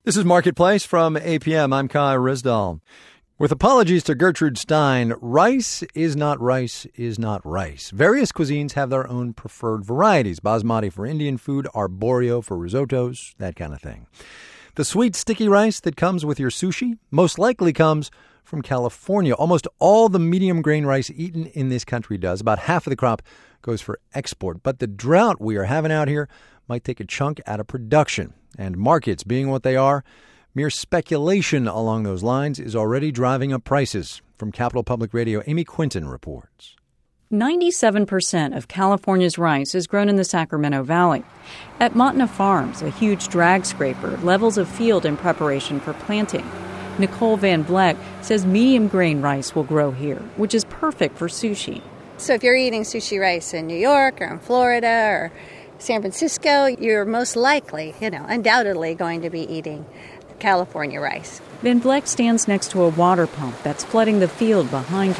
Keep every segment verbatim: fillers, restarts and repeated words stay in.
This is Marketplace from A P M. I'm Kai Risdall. With apologies to Gertrude Stein, rice is not rice is not rice. Various cuisines have their own preferred varieties. Basmati for Indian food, arborio for risottos, that kind of thing. The sweet, sticky rice that comes with your sushi most likely comes from California. Almost all the medium grain rice eaten in this country does. About half of the crop goes for export. But the drought we are having out here might take a chunk out of production. And markets being what they are, mere speculation along those lines is already driving up prices. From Capital Public Radio, Amy Quinton reports. ninety-seven percent of California's rice is grown in the Sacramento Valley. At Montana Farms, a huge drag scraper levels a field in preparation for planting. Nicole Van Vleck says medium grain rice will grow here, which is perfect for sushi. So if you're eating sushi rice in New York or in Florida or San Francisco, you're most likely, you know, undoubtedly going to be eating California rice. Van Vleck stands next to a water pump that's flooding the field behind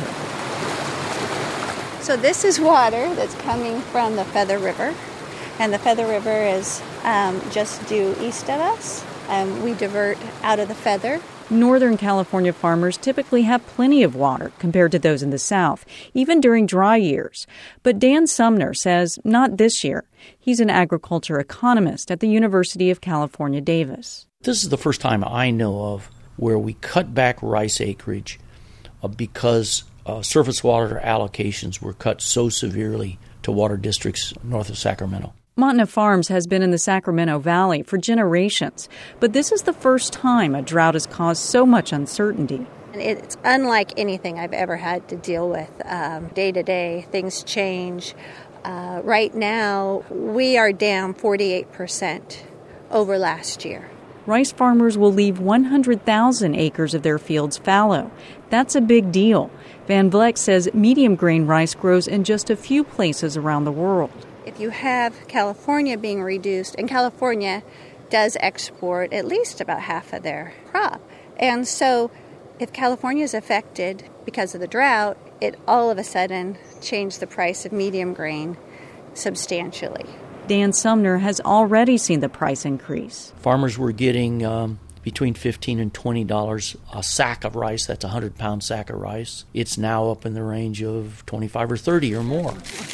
her. So this is water that's coming from the Feather River, and the Feather River is um, just due east of us, and we divert out of the Feather. Northern California farmers typically have plenty of water compared to those in the South, even during dry years. But Dan Sumner says not this year. He's an agriculture economist at the University of California, Davis. This is the first time I know of where we cut back rice acreage uh, because uh, surface water allocations were cut so severely to water districts north of Sacramento. Montana Farms has been in the Sacramento Valley for generations, but this is the first time a drought has caused so much uncertainty. It's unlike anything I've ever had to deal with. Um, day to day, things change. Uh, right now, we are down forty-eight percent over last year. Rice farmers will leave one hundred thousand acres of their fields fallow. That's a big deal. Van Vleck says medium grain rice grows in just a few places around the world. If you have California being reduced, and California does export at least about half of their crop, and so if California is affected because of the drought, it all of a sudden changed the price of medium grain substantially. Dan Sumner has already seen the price increase. Farmers were getting um, between fifteen dollars and twenty dollars a sack of rice. That's a one hundred pound sack of rice. It's now up in the range of twenty-five or thirty or more.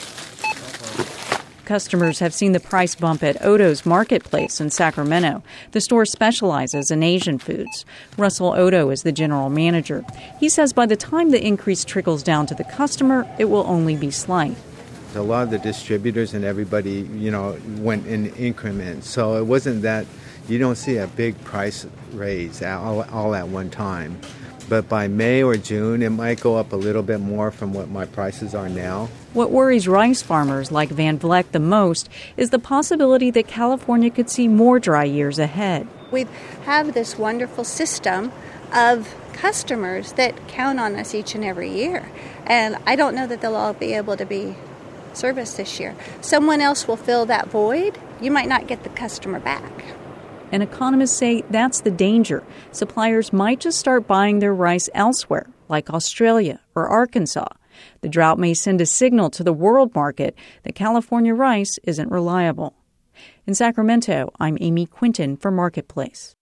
Customers have seen the price bump at Oto's Marketplace in Sacramento. The store specializes in Asian foods. Russell Oto is the general manager. He says by the time the increase trickles down to the customer, it will only be slight. A lot of the distributors and everybody, you know, went in increments. So it wasn't that you don't see a big price raise all, all at one time. But by May or June, it might go up a little bit more from what my prices are now. What worries rice farmers like Van Vleck the most is the possibility that California could see more dry years ahead. We have this wonderful system of customers that count on us each and every year. And I don't know that they'll all be able to be serviced this year. Someone else will fill that void. You might not get the customer back. And economists say that's the danger. Suppliers might just start buying their rice elsewhere, like Australia or Arkansas. The drought may send a signal to the world market that California rice isn't reliable. In Sacramento, I'm Amy Quinton for Marketplace.